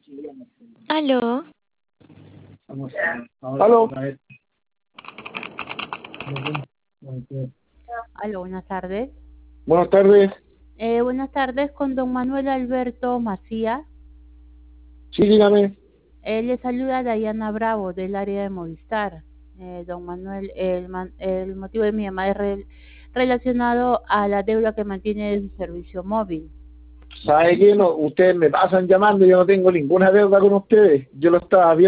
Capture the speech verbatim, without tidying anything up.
Aló. Aló. Aló, buenas tardes. Buenas tardes. Eh, buenas tardes con don Manuel Alberto Macías. Sí, dígame. Él le saluda Dayana Bravo del área de Movistar. Eh, don Manuel, el, man- el motivo de mi llamada es re- relacionado a la deuda que mantiene de su servicio móvil. ¿Sabe qué? No, ustedes me pasan llamando, yo no tengo ninguna deuda con ustedes. Yo lo estaba viendo.